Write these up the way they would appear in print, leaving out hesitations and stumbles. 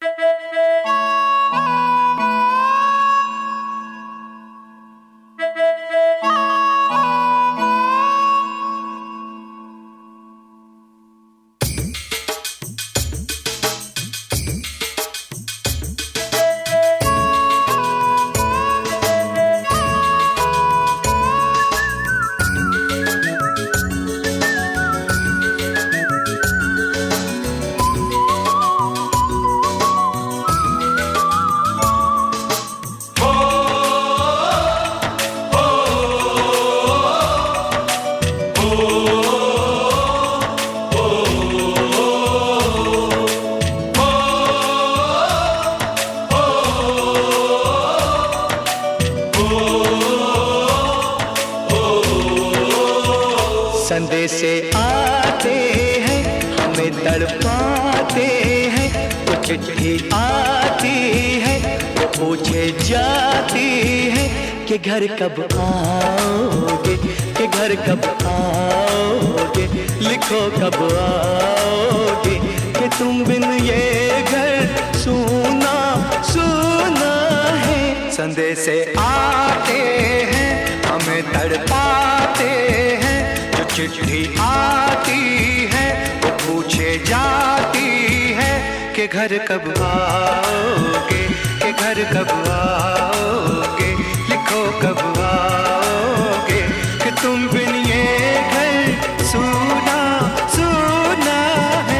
संदेशे आते हैं हमें तड़पाते हैं, वो चिट्ठी आती है वो पूछे जाती है कि घर कब आओगे, कि घर कब आओगे, लिखो कब आओगे, कि तुम बिन ये घर सूना सूना है। संदेशे आते हैं हमें तड़पाते हैं, चिट्ठी आती है वो पूछे जाती है कि घर कब आओगे, कि घर कब आओगे, लिखो कब आओगे, कि तुम बिन ये घर सूना सूना है।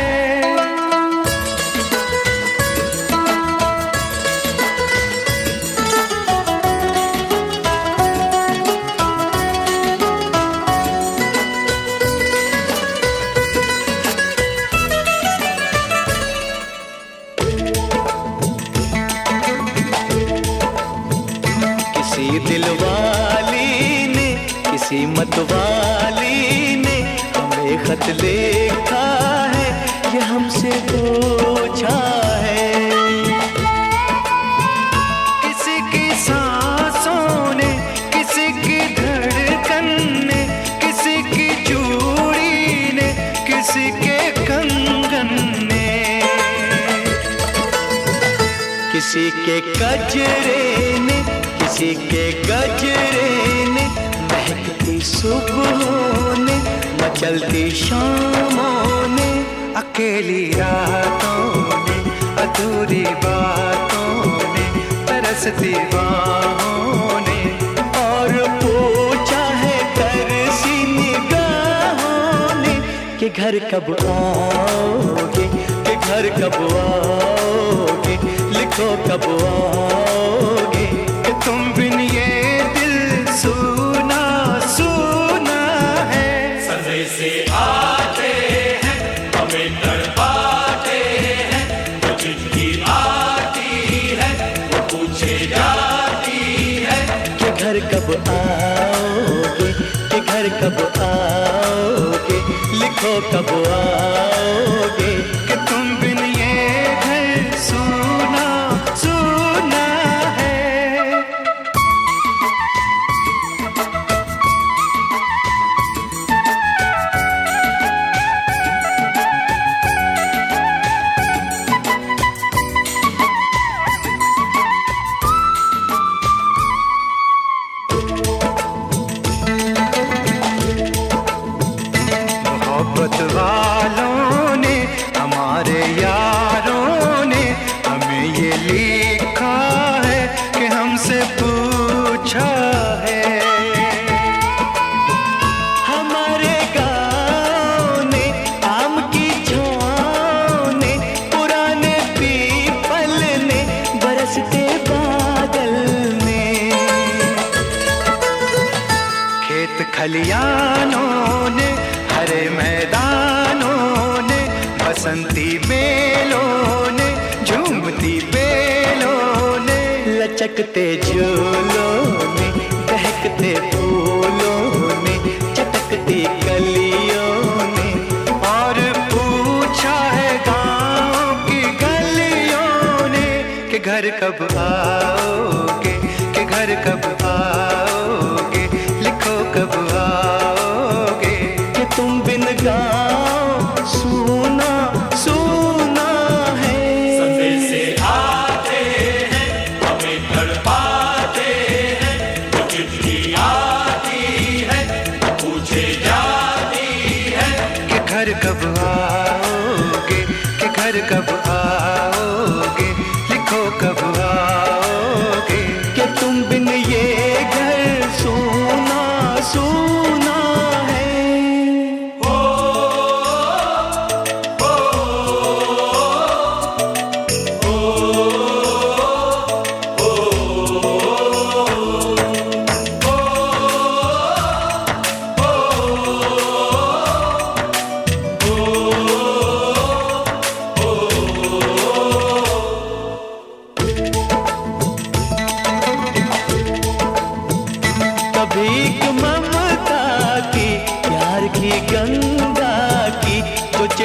किसी दिलवाली ने, किसी मतवाली ने हमें खत लिखा है, ये हमसे पूछा है। किसी की सांसों ने, किसी की धड़कन ने, किसी की चूड़ी ने, किसी के कंगन ने, किसी के गजरे ने, किसी के गजरे ने, महकती सुबहों ने, मचलती शामों ने, अकेली रातों ने, अधूरी बातों ने, तरसती बाहों ने, और पूछा है तरसी निगाहों ने कि घर कब आओगे, कि घर कब आओगे, लिखो कब आओगे, तुम बिन ये दिल सूना सूना है। संदेशे आते हैं हमें तड़पाते हैं, वो चिट्ठी आती है वो पूछे जाती है कि घर कब आओगे, कि घर कब आओगे, लिखो कब आओगे, कि तुम बिन ये घर सूना सूना है। मोहब्बत वालों ने, हमारे यारों ने हमें ये लिखा है कि हमसे पूछा है। हमारे गाँव ने, आम की छाँव ने, पुराने पीपल ने, बरसते बादल ने, खेत खलियानों ने, हरे मैदानों ने, बसंती बेलों ने, झूमती बेलों ने, लचकते झूलों ने, बहकते फूलों ने, चटकती कलियों ने, और पूछा है गाँव की गलियों ने कि घर कब आओगे, कि घर कब आओगे, लिखो कब आओगे, कि तुम बिन गाँव सूना सूना है। संदेशे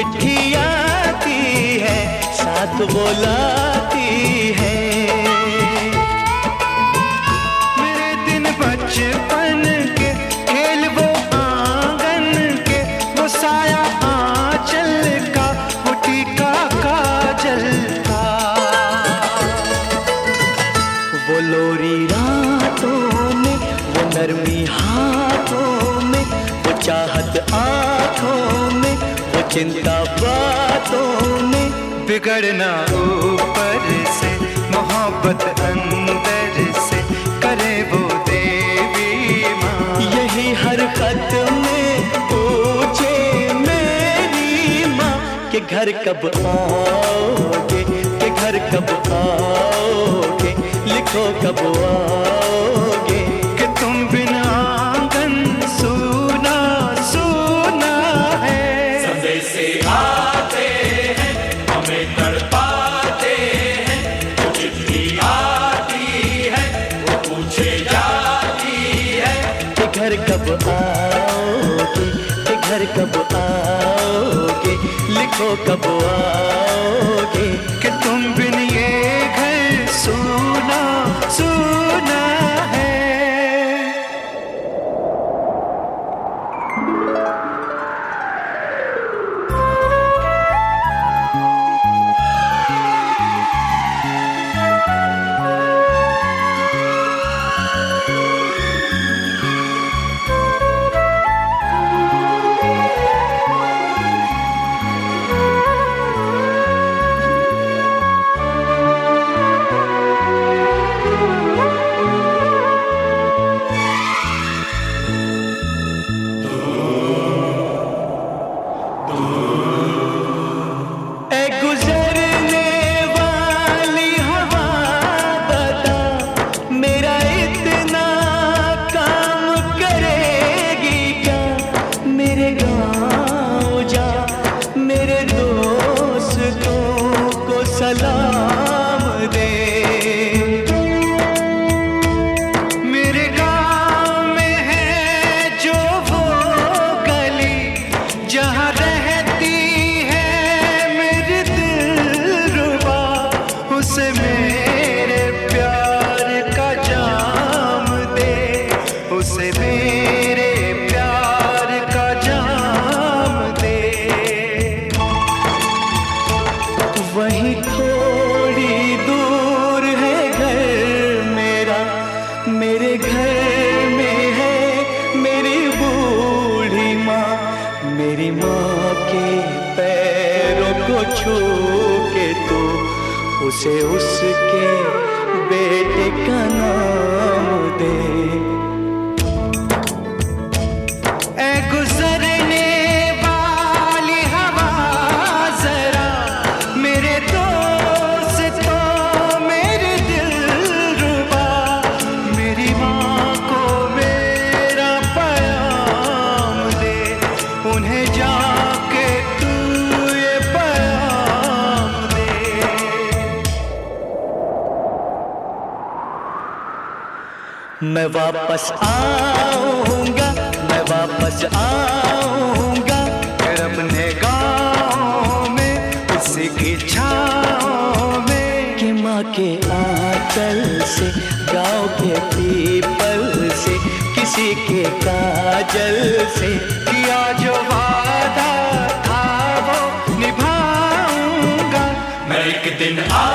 चिट्ठी आती है, साथ बुलाती है। मेरे दिन बचपन के खेल वो आंगन के, वो साया आंचल का, वो टीका काजल का, वो लोरी रातों में, वो नरमी हाथों में, वो चाहत आँखों में, वो चिंता बातों में। बिगड़ना ऊपर से, मोहब्बत अंदर से, करे वो देवी माँ। यही हर खत में पूछे मेरी माँ कि घर कब आओगे, कि घर कब आओगे, लिखो कब आओगे, कि तुम बिना आंगन सूना सूना है। संदेश आते हैं, हमें तड़पाते हैं, वो चिट्ठी आती है, वो पूछे जाती है कि घर कब आओगे, कि घर कब आओगे, लिखो कब आओगे, कि तुम बिन ये घर सूना सूना है। सलाम दे, मेरे गाँव में है जो वो गली, जहाँ रहती है मेरी दिलरुबा, उसे मेरे प्यार का जाम दे, उसे मेरे प्यार का जाम दे। वहीं थोड़ी दूर है घर मेरा, मेरे घर में है मेरी बूढ़ी माँ, मेरी माँ के पैरों को छू के तो उसे उसके बेटे का नाम दे। ऐ गुजरने वाली हवा जरा, मेरे दोस्तों मेरे दिलरुबा, मेरी माँ को मेरा पैगाम दे, उन्हें जाके तू ये पैगाम दे। मैं वापस आऊँगा, मैं वापस आऊँगा, फिर अपने गाँव में उसी की छाँव में, कि माँ के आंचल से, गाँव के पीपल से, किसी के काजल से, किया जो वादा था वो निभाऊंगा। मैं एक दिन